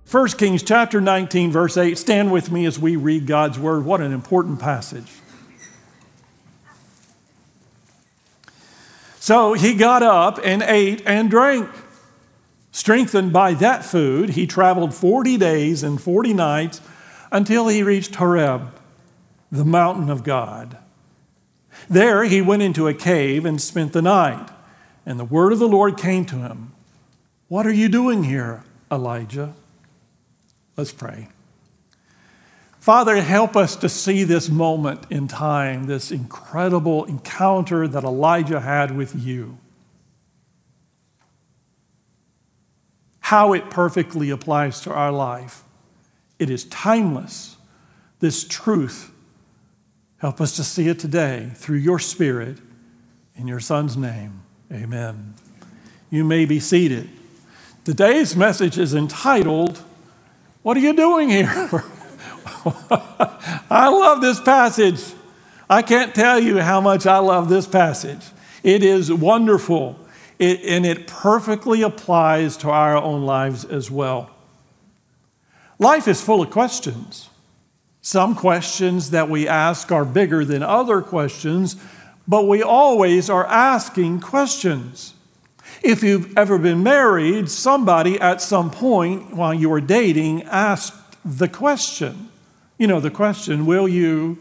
1 Kings chapter 19, verse 8. Stand with me as we read God's word. What an important passage. So he got up and ate and drank. Strengthened by that food, he traveled 40 days and 40 nights until he reached Horeb, the mountain of God. There he went into a cave and spent the night. And the word of the Lord came to him. What are you doing here, Elijah? Let's pray. Father, help us to see this moment in time, this incredible encounter that Elijah had with you. How it perfectly applies to our life. It is timeless, this truth. Help us to see it today through your Spirit. In your Son's name, amen. You may be seated. Today's message is entitled, What are you doing here? I love this passage. I can't tell you how much I love this passage. It is wonderful, and it perfectly applies to our own lives as well. Life is full of questions. Some questions that we ask are bigger than other questions, but we always are asking questions. If you've ever been married, somebody at some point while you were dating asked the question. You know the question, do you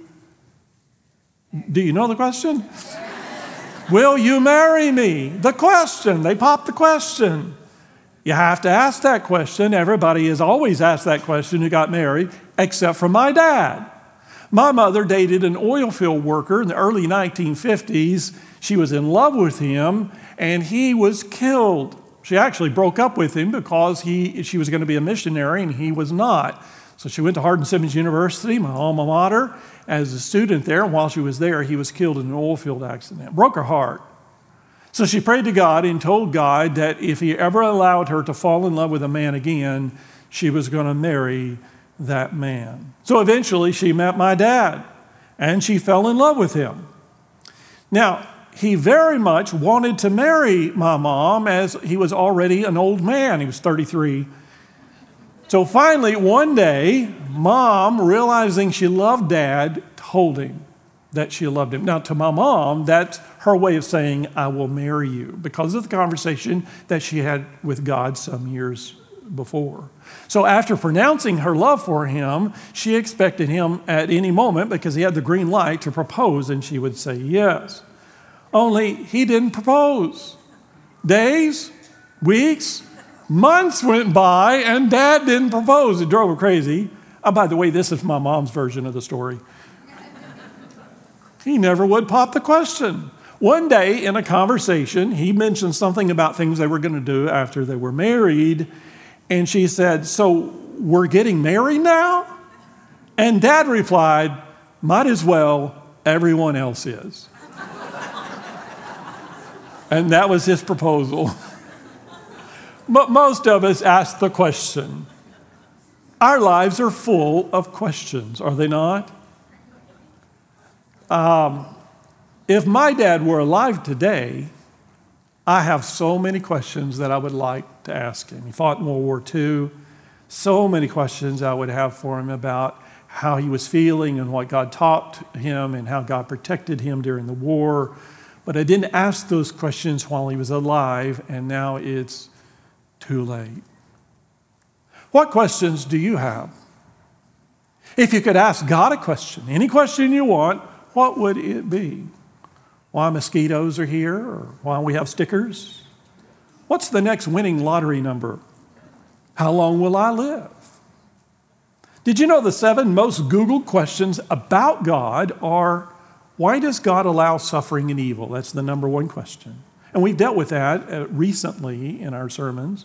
know the question? Will you marry me? The question, they popped the question. You have to ask that question. Everybody has always asked that question who got married, except for my dad. My mother dated an oil field worker in the early 1950s. She was in love with him, and he was killed. She actually broke up with him because she was going to be a missionary, and he was not. So she went to Hardin-Simmons University, my alma mater, as a student there. And while she was there, he was killed in an oil field accident. Broke her heart. So she prayed to God and told God that if he ever allowed her to fall in love with a man again, she was going to marry that man. So eventually she met my dad, and she fell in love with him. Now, he very much wanted to marry my mom as he was already an old man. He was 33. So finally, one day, Mom, realizing she loved Dad, told him that she loved him. Now, to my mom, that's her way of saying, I will marry you, because of the conversation that she had with God some years before. So after pronouncing her love for him, she expected him at any moment, because he had the green light, to propose, and she would say yes. Only he didn't propose. Days, weeks, months went by, and Dad didn't propose. It drove her crazy. Oh, by the way, this is my mom's version of the story. He never would pop the question. One day in a conversation, he mentioned something about things they were going to do after they were married, and she said, so we're getting married now? And Dad replied, might as well, everyone else is. And that was his proposal. But most of us ask the question. Our lives are full of questions, are they not? If my dad were alive today, I have so many questions that I would like to ask him. He fought in World War II. So many questions I would have for him about how he was feeling and what God taught him and how God protected him during the war. But I didn't ask those questions while he was alive, and now it's too late. What questions do you have? If you could ask God a question, any question you want, what would it be? Why mosquitoes are here, or why we have stickers? What's the next winning lottery number? How long will I live? Did you know the 7 most Googled questions about God are, why does God allow suffering and evil? That's the number 1 question. And we've dealt with that recently in our sermons.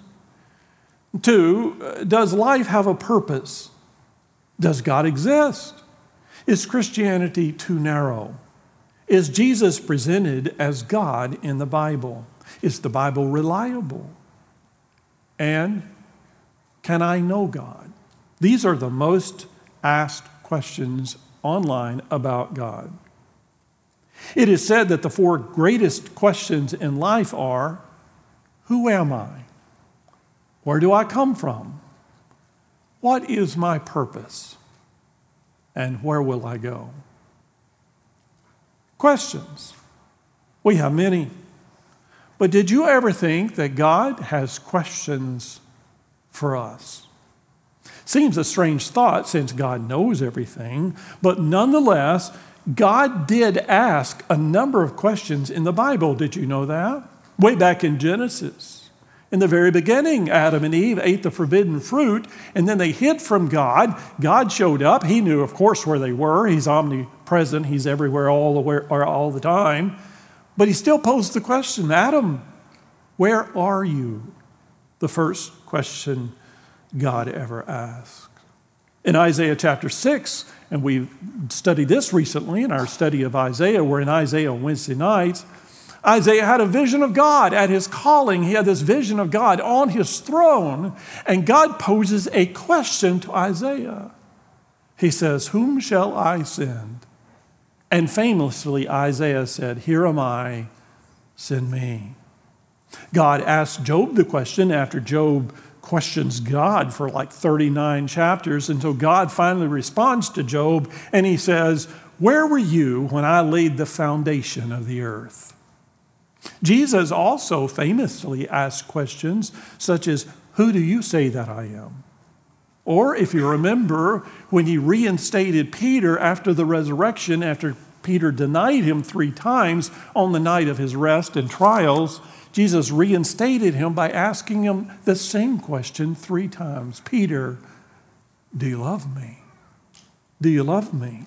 2, does life have a purpose? Does God exist? Is Christianity too narrow? Is Jesus presented as God in the Bible? Is the Bible reliable? And can I know God? These are the most asked questions online about God. It is said that the 4 greatest questions in life are, who am I? Where do I come from? What is my purpose? And where will I go? Questions. We have many. But did you ever think that God has questions for us? Seems a strange thought since God knows everything, but nonetheless, God did ask a number of questions in the Bible. Did you know that? Way back in Genesis. In the very beginning, Adam and Eve ate the forbidden fruit, and then they hid from God. God showed up. He knew, of course, where they were. He's omnipresent. He's everywhere all the time. But he still posed the question, Adam, where are you? The first question God ever asked. In Isaiah chapter 6, and we've studied this recently in our study of Isaiah, we're in Isaiah on Wednesday nights, Isaiah had a vision of God at his calling. He had this vision of God on his throne, and God poses a question to Isaiah. He says, whom shall I send? And famously, Isaiah said, here am I, send me. God asked Job the question after Job questions God for like 39 chapters until God finally responds to Job, and he says, where were you when I laid the foundation of the earth? Jesus also famously asked questions such as, who do you say that I am? Or if you remember, when he reinstated Peter after the resurrection, after Peter denied him 3 times on the night of his rest and trials, Jesus reinstated him by asking him the same question 3 times. Peter, do you love me? Do you love me?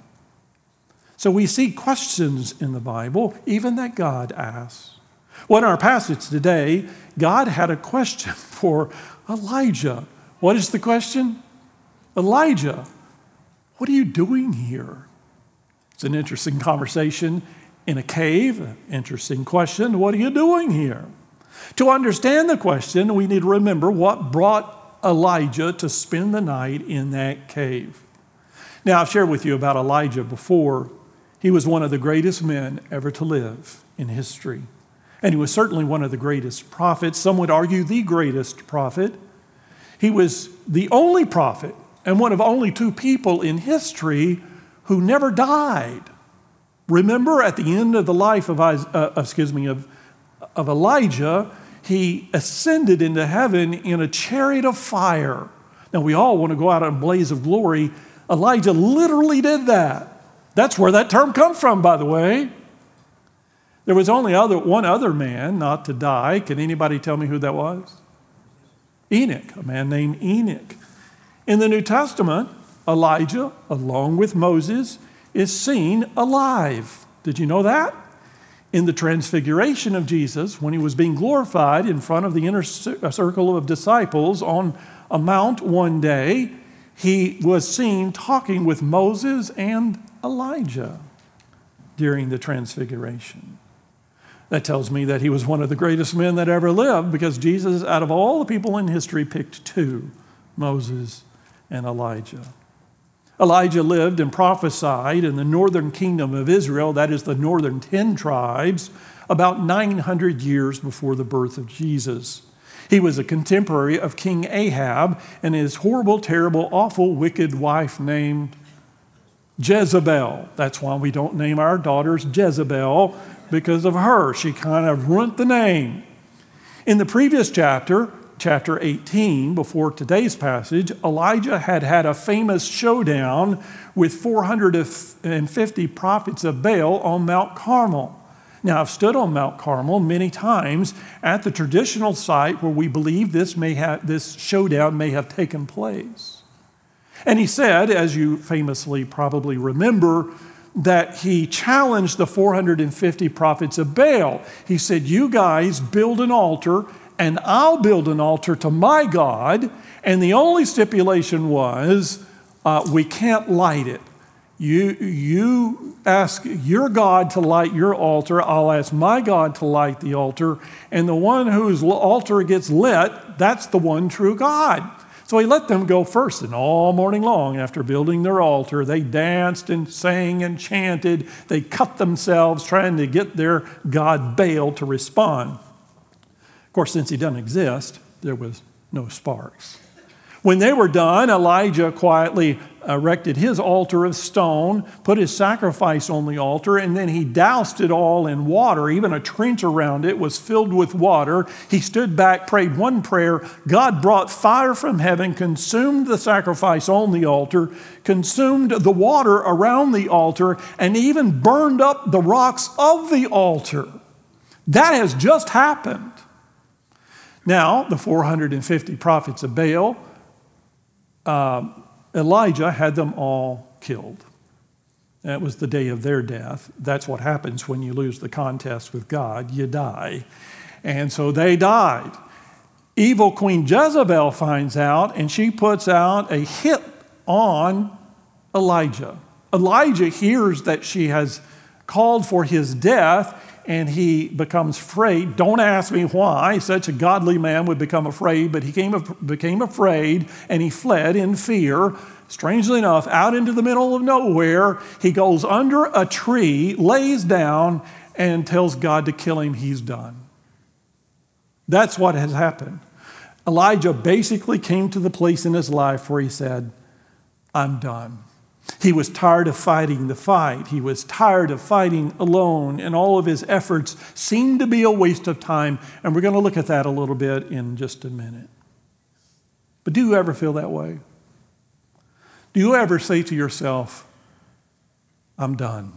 So we see questions in the Bible, even that God asks. Well, in our passage today, God had a question for Elijah. What is the question? Elijah, what are you doing here? It's an interesting conversation in a cave, an interesting question. What are you doing here? To understand the question, we need to remember what brought Elijah to spend the night in that cave. Now, I've shared with you about Elijah before. He was one of the greatest men ever to live in history. And he was certainly one of the greatest prophets. Some would argue the greatest prophet. He was the only prophet and one of only 2 people in history who never died. Remember, at the end of the life of Elijah, he ascended into heaven in a chariot of fire. Now, we all want to go out in a blaze of glory. Elijah literally did that. That's where that term comes from, by the way. There was only one other man not to die. Can anybody tell me who that was? Enoch, a man named Enoch. In the New Testament, Elijah, along with Moses, is seen alive. Did you know that? In the transfiguration of Jesus, when he was being glorified in front of the inner circle of disciples on a mount one day, he was seen talking with Moses and Elijah during the transfiguration. That tells me that he was one of the greatest men that ever lived, because Jesus, out of all the people in history, picked 2, Moses and Elijah. Elijah lived and prophesied in the northern kingdom of Israel, that is the northern 10 tribes, about 900 years before the birth of Jesus. He was a contemporary of King Ahab and his horrible, terrible, awful, wicked wife named Jezebel. That's why we don't name our daughters Jezebel, because of her. She kind of ruined the name. In the previous chapter 18, before today's passage, Elijah had a famous showdown with 450 prophets of Baal on Mount Carmel. Now, I've stood on Mount Carmel many times at the traditional site where we believe this showdown may have taken place. And he said, as you famously probably remember, that he challenged the 450 prophets of Baal. He said, you guys build an altar, and I'll build an altar to my God. And the only stipulation was, we can't light it. You ask your God to light your altar. I'll ask my God to light the altar. And the one whose altar gets lit, that's the one true God. So he let them go first, and all morning long after building their altar, they danced and sang and chanted. They cut themselves trying to get their god Baal to respond. Of course, since he doesn't exist, there was no sparks. When they were done, Elijah quietly erected his altar of stone, put his sacrifice on the altar, and then he doused it all in water. Even a trench around it was filled with water. He stood back, prayed one prayer. God brought fire from heaven, consumed the sacrifice on the altar, consumed the water around the altar, and even burned up the rocks of the altar. That has just happened. Now, the 450 prophets of Baal, Elijah had them all killed. That was the day of their death. That's what happens when you lose the contest with God. You die. And so they died. Evil Queen Jezebel finds out, and she puts out a hit on Elijah. Elijah hears that she has called for his death, and he becomes afraid. Don't ask me why such a godly man would become afraid, but he became afraid, and he fled in fear. Strangely enough, out into the middle of nowhere, he goes under a tree, lays down, and tells God to kill him. He's done. That's what has happened. Elijah basically came to the place in his life where he said, I'm done. He was tired of fighting the fight. He was tired of fighting alone, and all of his efforts seemed to be a waste of time. And we're going to look at that a little bit in just a minute. But do you ever feel that way? Do you ever say to yourself, I'm done?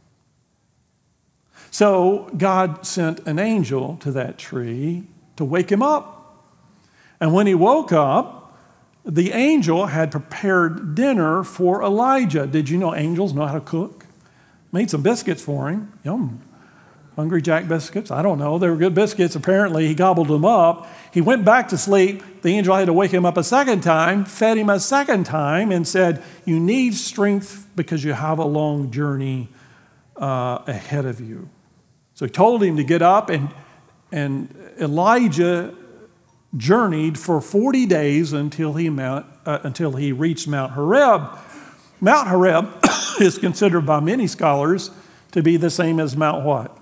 So God sent an angel to that tree to wake him up. And when he woke up, the angel had prepared dinner for Elijah. Did you know angels know how to cook? Made some biscuits for him. Yum. Hungry Jack biscuits? I don't know. They were good biscuits. Apparently, he gobbled them up. He went back to sleep. The angel had to wake him up a second time, fed him a second time, and said, you need strength because you have a long journey ahead of you. So he told him to get up, and Elijah journeyed for 40 days until he reached Mount Horeb. Mount Horeb is considered by many scholars to be the same as Mount what?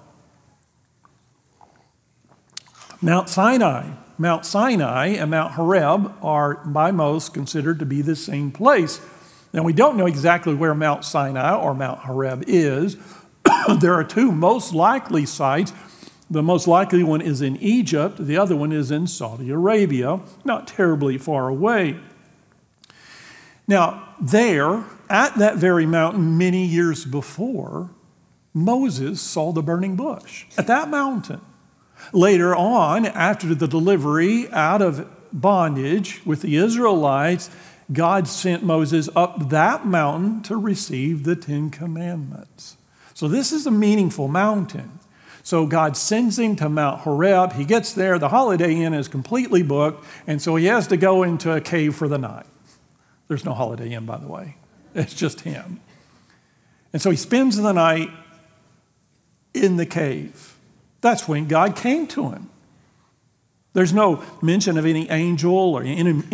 Mount Sinai. Mount Sinai and Mount Horeb are by most considered to be the same place. Now we don't know exactly where Mount Sinai or Mount Horeb is. There are two most likely sites. The most likely one is in Egypt. The other one is in Saudi Arabia, not terribly far away. Now, there, at that very mountain many years before, Moses saw the burning bush at that mountain. Later on, after the delivery out of bondage with the Israelites, God sent Moses up that mountain to receive the Ten Commandments. So this is a meaningful mountain. So God sends him to Mount Horeb. He gets there. The Holiday Inn is completely booked, and so he has to go into a cave for the night. There's no Holiday Inn, by the way. It's just him. And so he spends the night in the cave. That's when God came to him. There's no mention of any angel or any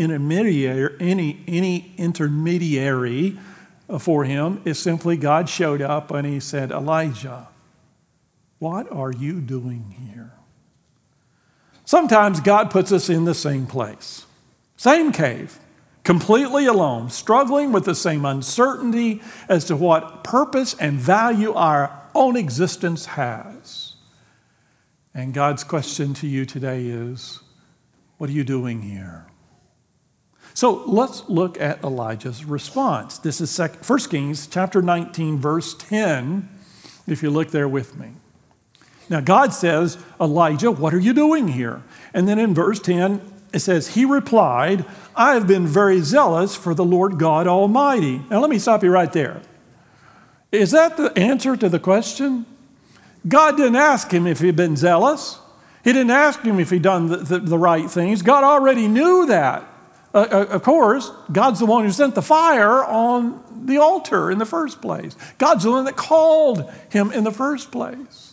intermediary for him. It's simply God showed up and he said, Elijah, what are you doing here? Sometimes God puts us in the same place, same cave, completely alone, struggling with the same uncertainty as to what purpose and value our own existence has. And God's question to you today is, what are you doing here? So let's look at Elijah's response. This is 1 Kings chapter 19, verse 10, if you look there with me. Now, God says, Elijah, what are you doing here? And then in verse 10, it says, he replied, I have been very zealous for the Lord God Almighty. Now, let me stop you right there. Is that the answer to the question? God didn't ask him if he'd been zealous. He didn't ask him if he'd done the right things. God already knew that. Of course, God's the one who sent the fire on the altar in the first place. God's the one that called him in the first place.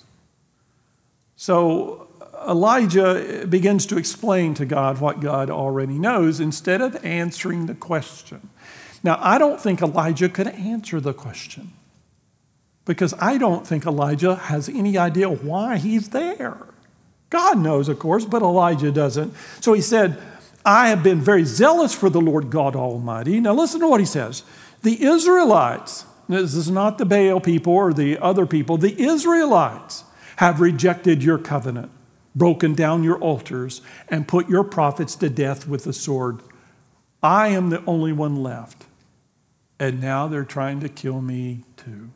So Elijah begins to explain to God what God already knows instead of answering the question. Now, I don't think Elijah could answer the question because I don't think Elijah has any idea why he's there. God knows, of course, but Elijah doesn't. So he said, I have been very zealous for the Lord God Almighty. Now listen to what he says. The Israelites, this is not the Baal people or the other people, the Israelites have rejected your covenant, broken down your altars, and put your prophets to death with the sword. I am the only one left, and now they're trying to kill me too.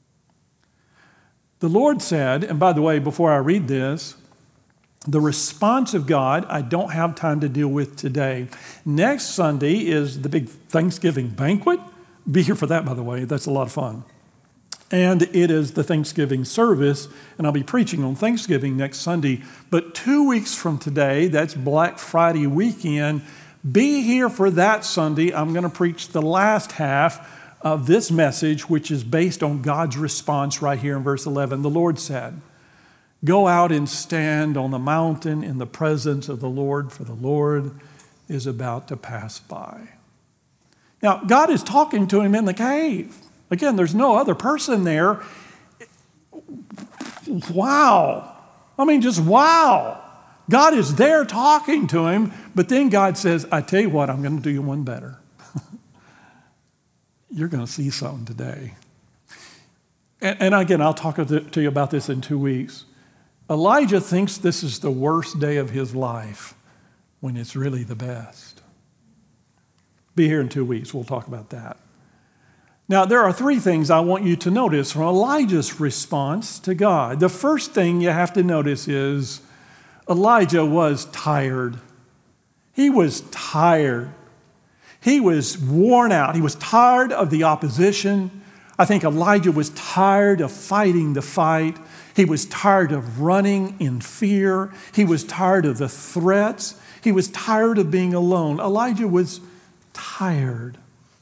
The Lord said, and by the way, before I read this, the response of God, I don't have time to deal with today. Next Sunday is the big Thanksgiving banquet. Be here for that, by the way. That's a lot of fun. And it is the Thanksgiving service, and I'll be preaching on Thanksgiving next Sunday. But 2 weeks from today, that's Black Friday weekend, be here for that Sunday. I'm going to preach the last half of this message, which is based on God's response right here in verse 11. The Lord said, "Go out and stand on the mountain in the presence of the Lord, for the Lord is about to pass by." Now, God is talking to him in the cave. Again, there's no other person there. Wow. I mean, just wow. God is there talking to him, but then God says, I tell you what, I'm going to do you one better. You're going to see something today. And again, I'll talk to you about this in 2 weeks. Elijah thinks this is the worst day of his life when it's really the best. Be here in 2 weeks. We'll talk about that. Now, there are 3 things I want you to notice from Elijah's response to God. The first thing you have to notice is Elijah was tired. He was tired. He was worn out. He was tired of the opposition. I think Elijah was tired of fighting the fight. He was tired of running in fear. He was tired of the threats. He was tired of being alone. Elijah was tired.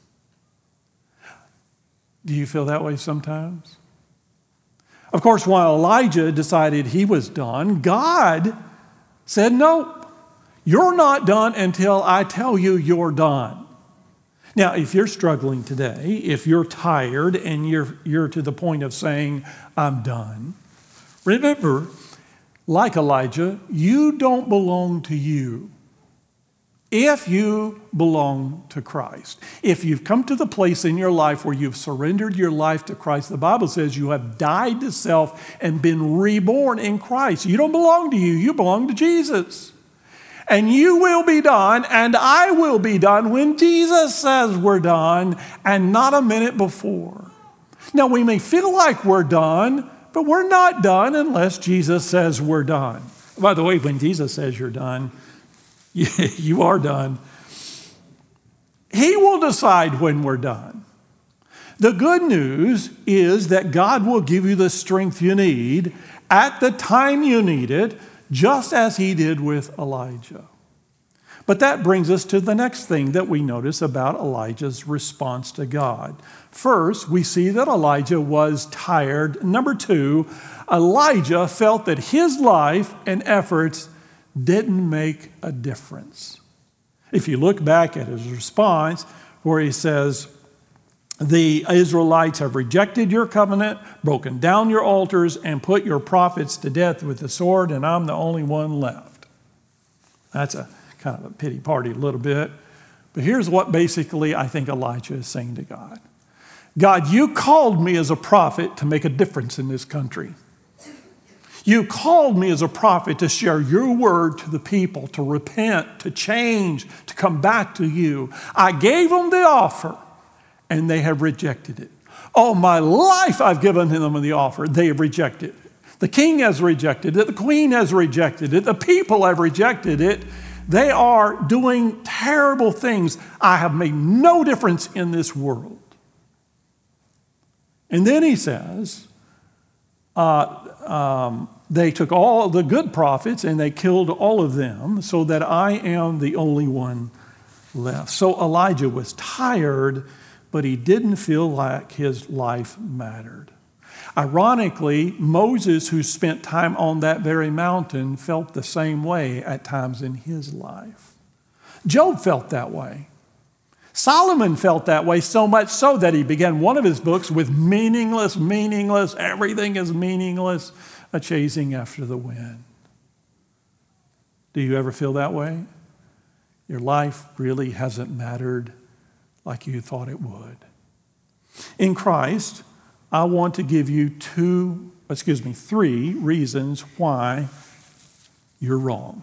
Do you feel that way sometimes? Of course, while Elijah decided he was done, God said, "No, you're not done until I tell you you're done." Now, if you're struggling today, if you're tired and you're to the point of saying, "I'm done," remember, like Elijah, you don't belong to you. If you belong to Christ, if you've come to the place in your life where you've surrendered your life to Christ, the Bible says you have died to self and been reborn in Christ. You don't belong to you, you belong to Jesus. And you will be done, and I will be done when Jesus says we're done, and not a minute before. Now, we may feel like we're done, but we're not done unless Jesus says we're done. By the way, when Jesus says you're done, you are done. He will decide when we're done. The good news is that God will give you the strength you need at the time you need it, just as he did with Elijah. But that brings us to the next thing that we notice about Elijah's response to God. First, we see that Elijah was tired. Number 2, Elijah felt that his life and efforts didn't make a difference. If you look back at his response, where he says, "The Israelites have rejected your covenant, broken down your altars, and put your prophets to death with the sword, and I'm the only one left." That's a kind of a pity party a little bit. But here's what basically I think Elijah is saying to God. God, you called me as a prophet to make a difference in this country. You called me as a prophet to share your word to the people, to repent, to change, to come back to you. I gave them the offer, and they have rejected it. All my life I've given them the offer. They have rejected it. The king has rejected it. The queen has rejected it. The people have rejected it. They are doing terrible things. I have made no difference in this world. And then he says, they took all the good prophets and they killed all of them so that I am the only one left. So Elijah was tired, but he didn't feel like his life mattered. Ironically, Moses, who spent time on that very mountain, felt the same way at times in his life. Job felt that way. Solomon felt that way, so much so that he began one of his books with meaningless, everything is meaningless, a chasing after the wind. Do you ever feel that way? your life really hasn't mattered like you thought it would. In Christ, I want to give you three reasons why you're wrong.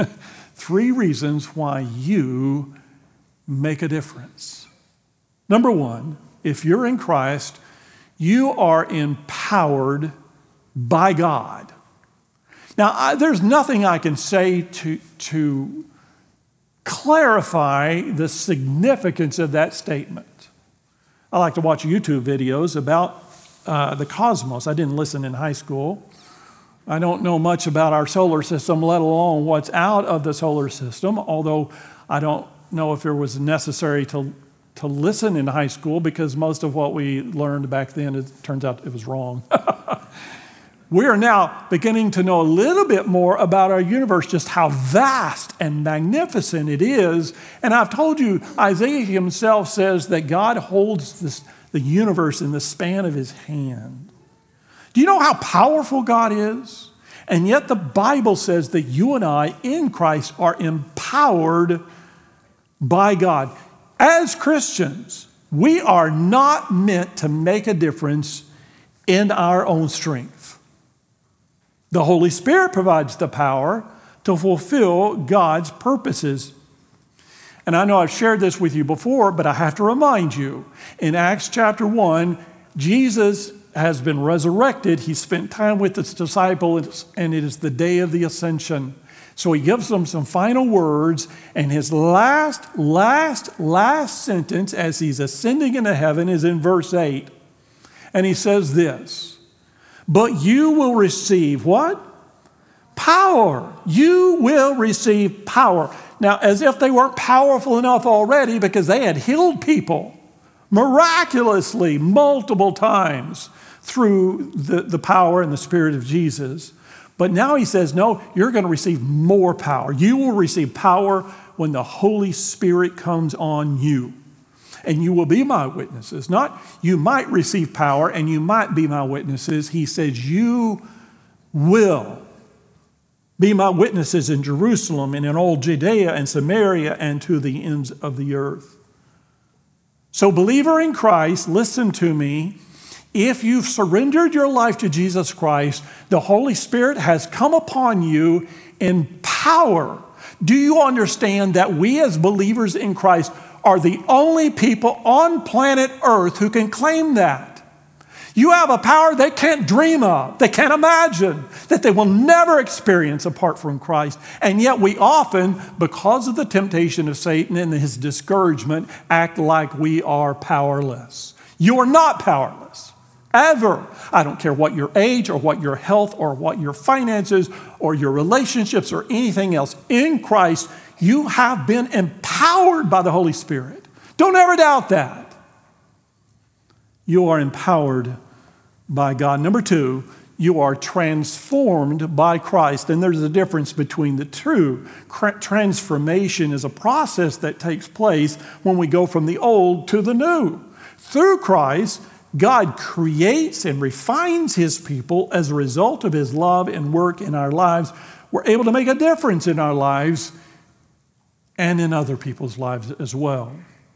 3 reasons why you make a difference. Number 1, if you're in Christ, you are empowered by God. Now, there's nothing I can say to clarify the significance of that statement. I like to watch YouTube videos about the cosmos. I didn't listen in high school. I don't know much about our solar system, let alone what's out of the solar system, although I don't know if it was necessary to listen in high school because most of what we learned back then, it turns out it was wrong. We are now beginning to know a little bit more about our universe, just how vast and magnificent it is. And I've told you, Isaiah himself says that God holds the universe in the span of his hand. Do you know how powerful God is? And yet the Bible says that you and I in Christ are empowered by God. As Christians, we are not meant to make a difference in our own strength. The Holy Spirit provides the power to fulfill God's purposes. And I know I've shared this with you before, but I have to remind you. In Acts chapter 1, Jesus has been resurrected. He spent time with his disciples, and it is the day of the ascension. So he gives them some final words, and his last sentence as he's ascending into heaven is in verse 8. And he says this, "But you will receive" what? Power. You will receive power. Now, as if they weren't powerful enough already, because they had healed people miraculously multiple times through the power and the Spirit of Jesus. But now he says, no, you're going to receive more power. You will receive power when the Holy Spirit comes on you. And you will be my witnesses. Not you might receive power and you might be my witnesses. He says you will be my witnesses in Jerusalem and in all Judea and Samaria and to the ends of the earth. So believer in Christ, listen to me. If you've surrendered your life to Jesus Christ, the Holy Spirit has come upon you in power. Do you understand that we as believers in Christ are the only people on planet Earth who can claim that? You have a power they can't dream of, they can't imagine, that they will never experience apart from Christ. And yet we often, because of the temptation of Satan and his discouragement, act like we are powerless. You are not powerless. Ever. I don't care what your age or what your health or what your finances or your relationships or anything else. In Christ, you have been empowered by the Holy Spirit. Don't ever doubt that. You are empowered by God. Number 2, you are transformed by Christ. And there's a difference between the two. Transformation is a process that takes place when we go from the old to the new. Through Christ, God creates and refines his people as a result of his love and work in our lives. We're able to make a difference in our lives and in other people's lives as well.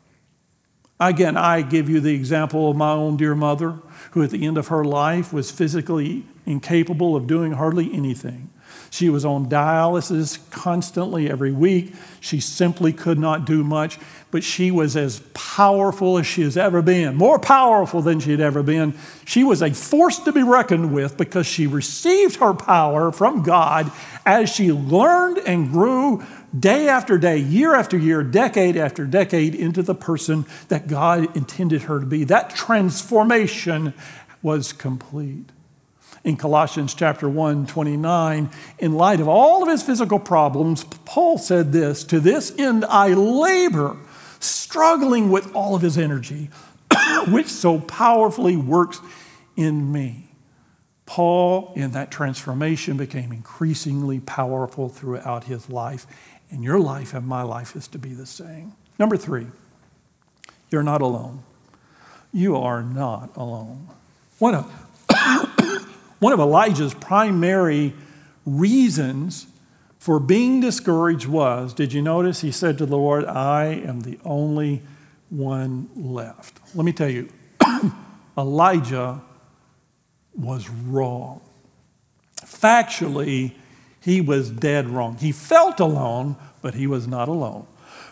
Again, I give you the example of my own dear mother, who at the end of her life was physically incapable of doing hardly anything. She was on dialysis constantly every week. She simply could not do much, but she was as powerful as she has ever been, more powerful than she had ever been. She was a force to be reckoned with because she received her power from God as she learned and grew day after day, year after year, decade after decade into the person that God intended her to be. That transformation was complete. In Colossians chapter 1:29, in light of all of his physical problems, Paul said this, "To this end I labor, struggling with all of his energy, which so powerfully works in me." Paul, in that transformation, became increasingly powerful throughout his life. And your life and my life is to be the same. Number 3, you're not alone. You are not alone. One of Elijah's primary reasons for being discouraged was, did you notice he said to the Lord, I am the only one left. Let me tell you, Elijah was wrong. Factually, he was dead wrong. He felt alone, but he was not alone.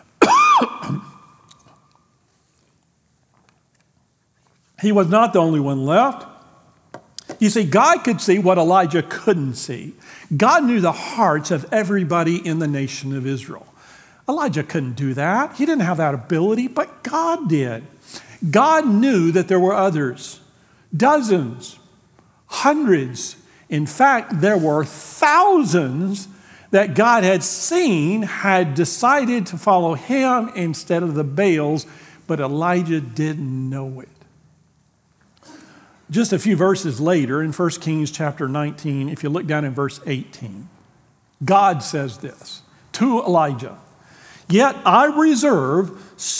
He was not the only one left. You see, God could see what Elijah couldn't see. God knew the hearts of everybody in the nation of Israel. Elijah couldn't do that. He didn't have that ability, but God did. God knew that there were others, dozens, hundreds. In fact, there were thousands that God had seen had decided to follow him instead of the Baals, but Elijah didn't know it. Just a few verses later, in 1 Kings chapter 19, if you look down in verse 18, God says this to Elijah, "Yet I reserve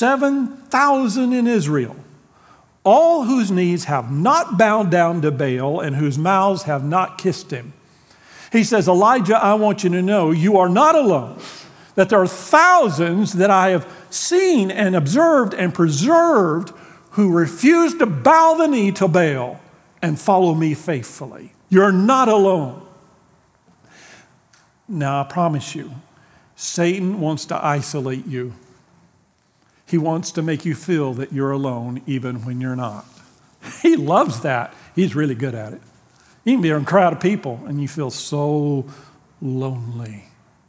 7,000 in Israel, all whose knees have not bowed down to Baal and whose mouths have not kissed him." He says, Elijah, I want you to know you are not alone, that there are thousands that I have seen and observed and preserved who refuse to bow the knee to Baal and follow me faithfully. You're not alone. Now, I promise you, Satan wants to isolate you. He wants to make you feel that you're alone even when you're not. He loves that. He's really good at it. You can be in a crowd of people and you feel so lonely.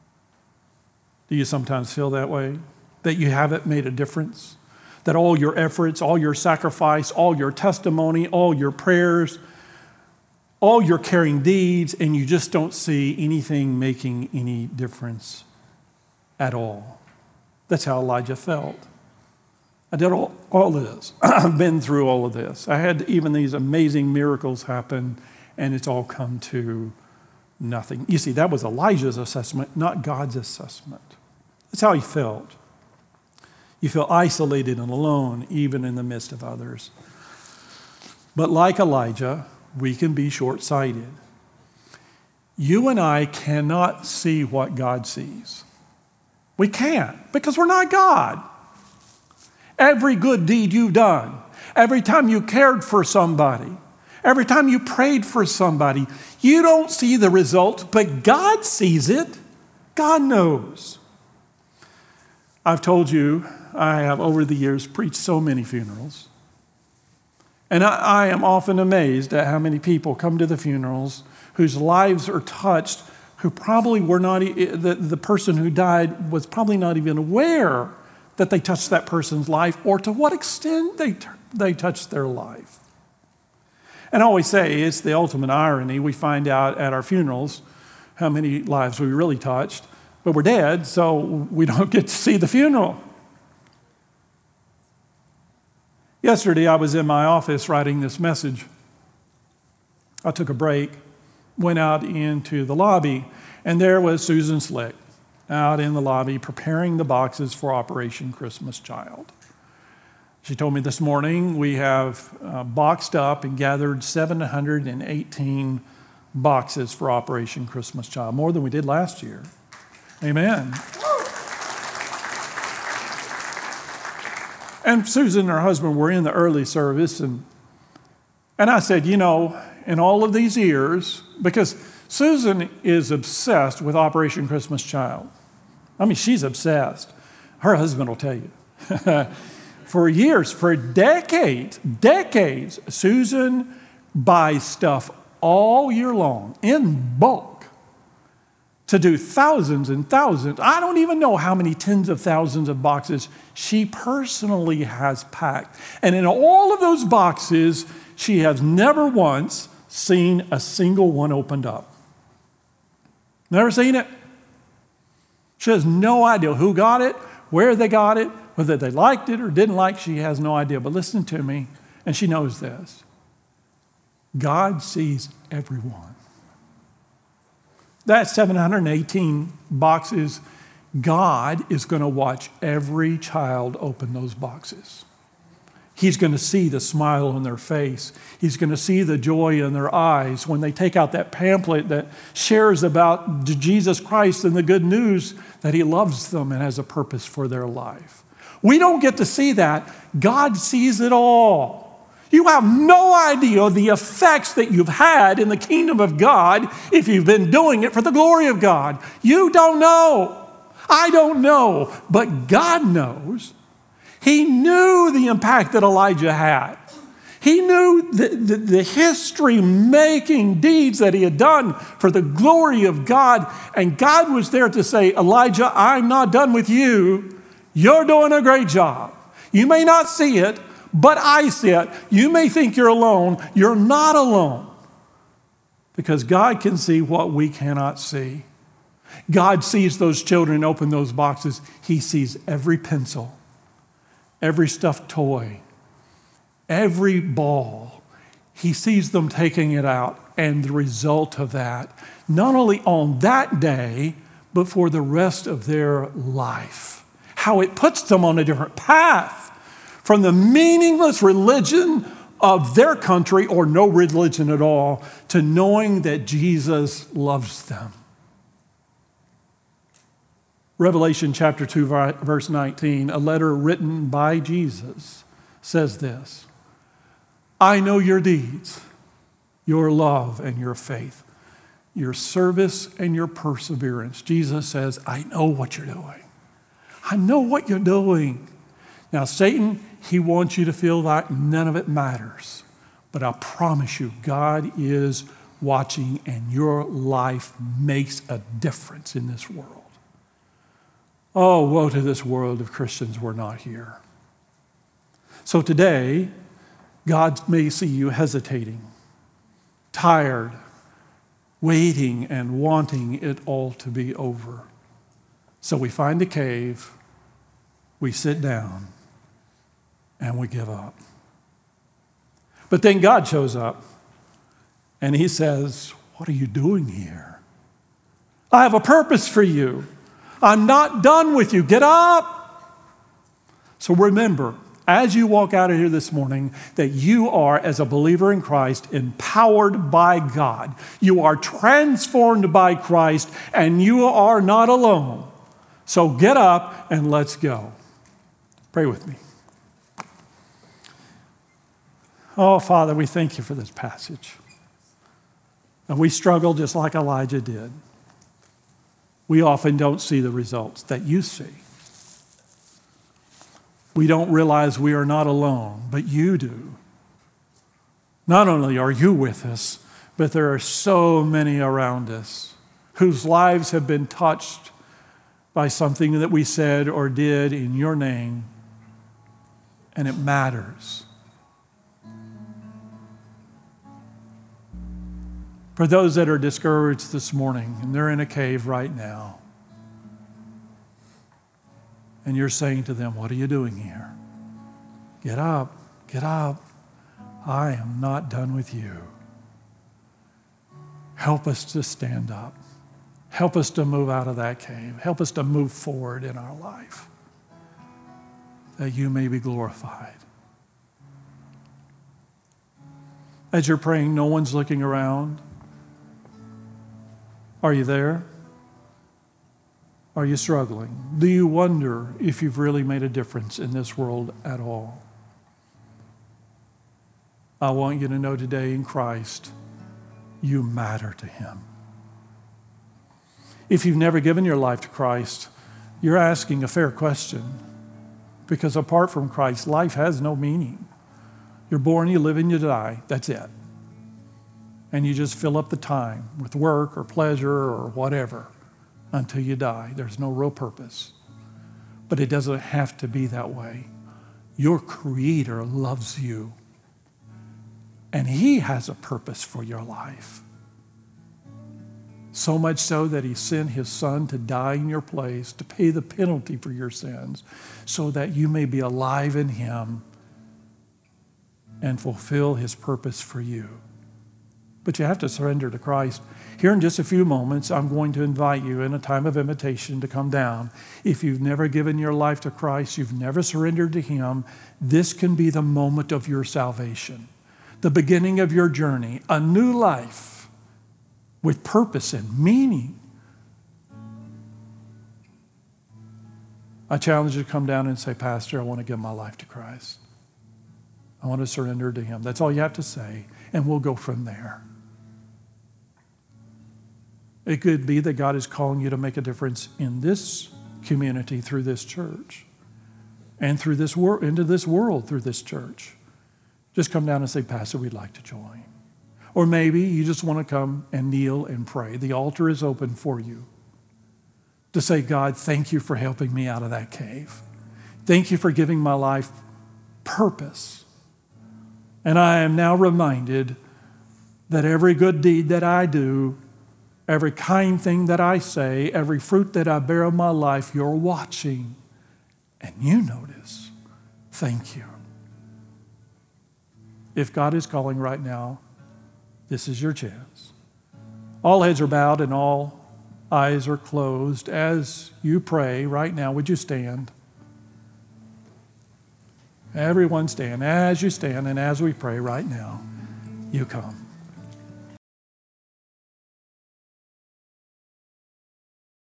Do you sometimes feel that way? That you haven't made a difference? That all your efforts, all your sacrifice, all your testimony, all your prayers, all your caring deeds, and you just don't see anything making any difference at all. That's how Elijah felt. I did all of this. I've been through all of this. I had even these amazing miracles happen, and it's all come to nothing. You see, that was Elijah's assessment, not God's assessment. That's how he felt. You feel isolated and alone, even in the midst of others. But like Elijah, we can be short-sighted. You and I cannot see what God sees. We can't, because we're not God. Every good deed you've done, every time you cared for somebody, every time you prayed for somebody, you don't see the result, but God sees it. God knows. I've told you, I have over the years preached so many funerals. And I am often amazed at how many people come to the funerals whose lives are touched, who probably were not, the person who died was probably not even aware that they touched that person's life or to what extent they touched their life. And I always say it's the ultimate irony. We find out at our funerals how many lives we really touched, but we're dead, so we don't get to see the funeral. Yesterday, I was in my office writing this message. I took a break, went out into the lobby, and there was Susan Slick out in the lobby preparing the boxes for Operation Christmas Child. She told me this morning we have boxed up and gathered 718 boxes for Operation Christmas Child, more than we did last year. Amen. And Susan and her husband were in the early service, and I said, you know, in all of these years, because Susan is obsessed with Operation Christmas Child. I mean, she's obsessed. Her husband will tell you. For years, for decades, Susan buys stuff all year long in bulk to do thousands and thousands. I don't even know how many tens of thousands of boxes she personally has packed. And in all of those boxes, she has never once seen a single one opened up. Never seen it. She has no idea who got it, where they got it, whether they liked it or didn't like it. She has no idea. But listen to me, and she knows this. God sees everyone. That's 718 boxes. God is going to watch every child open those boxes. He's going to see the smile on their face. He's going to see the joy in their eyes when they take out that pamphlet that shares about Jesus Christ and the good news that he loves them and has a purpose for their life. We don't get to see that. God sees it all. You have no idea the effects that you've had in the kingdom of God if you've been doing it for the glory of God. You don't know. I don't know. But God knows. He knew the impact that Elijah had. He knew the history-making deeds that he had done for the glory of God. And God was there to say, Elijah, I'm not done with you. You're doing a great job. You may not see it, but I see it. You may think you're alone. You're not alone. Because God can see what we cannot see. God sees those children open those boxes. He sees every pencil, every stuffed toy, every ball. He sees them taking it out, and the result of that, not only on that day, but for the rest of their life. How it puts them on a different path from the meaningless religion of their country, or no religion at all, to knowing that Jesus loves them. Revelation chapter 2, verse 19, a letter written by Jesus, says this: I know your deeds, your love and your faith, your service and your perseverance. Jesus says, I know what you're doing. I know what you're doing. Now, Satan, he wants you to feel like none of it matters. But I promise you, God is watching, and your life makes a difference in this world. Oh, woe to this world if Christians were not here. So today, God may see you hesitating, tired, waiting and wanting it all to be over. So we find a cave, we sit down, and we give up. But then God shows up, and he says, what are you doing here? I have a purpose for you. I'm not done with you. Get up. So remember, as you walk out of here this morning, that you are, as a believer in Christ, empowered by God. You are transformed by Christ, and you are not alone. So get up and let's go. Pray with me. Oh, Father, we thank you for this passage. And we struggle just like Elijah did. We often don't see the results that you see. We don't realize we are not alone, but you do. Not only are you with us, but there are so many around us whose lives have been touched by something that we said or did in your name, and it matters. For those that are discouraged this morning, and they're in a cave right now, and you're saying to them, what are you doing here? Get up, get up. I am not done with you. Help us to stand up. Help us to move out of that cave. Help us to move forward in our life, that you may be glorified. As you're praying, no one's looking around. Are you there? Are you struggling? Do you wonder if you've really made a difference in this world at all? I want you to know today in Christ, you matter to him. If you've never given your life to Christ, you're asking a fair question, because apart from Christ, life has no meaning. You're born, you live, and you die. That's it. And you just fill up the time with work or pleasure or whatever until you die. There's no real purpose. But it doesn't have to be that way. Your Creator loves you, and he has a purpose for your life. So much so that he sent his Son to die in your place, to pay the penalty for your sins, so that you may be alive in him and fulfill his purpose for you. But you have to surrender to Christ. Here in just a few moments, I'm going to invite you in a time of invitation to come down. If you've never given your life to Christ, you've never surrendered to Him, this can be the moment of your salvation, the beginning of your journey, a new life with purpose and meaning. I challenge you to come down and say, Pastor, I want to give my life to Christ. I want to surrender to Him. That's all you have to say, and we'll go from there. It could be that God is calling you to make a difference in this community through this church and through this into this world through this church. Just come down and say, Pastor, we'd like to join. Or maybe you just want to come and kneel and pray. The altar is open for you to say, God, thank you for helping me out of that cave. Thank you for giving my life purpose. And I am now reminded that every good deed that I do, every kind thing that I say, every fruit that I bear in my life, you're watching and you notice. Thank you. If God is calling right now, this is your chance. All heads are bowed and all eyes are closed. As you pray right now, would you stand? Everyone stand. As you stand and as we pray right now, you come.